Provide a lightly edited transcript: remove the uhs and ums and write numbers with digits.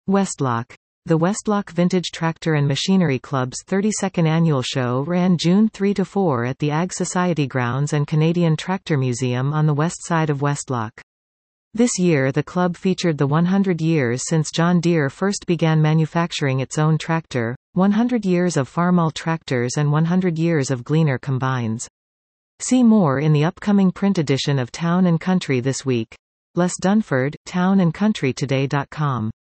Westlock. The Westlock Vintage Tractor and Machinery Club's 32nd annual show ran June 3–4 at the Ag Society Grounds and Canadian Tractor Museum on the west side of Westlock. This year the club featured the 100 years since John Deere first began manufacturing its own tractor, 100 years of Farmall tractors and 100 years of Gleaner combines. See more in the upcoming print edition of Town & Country this week. Les Dunford, townandcountrytoday.com.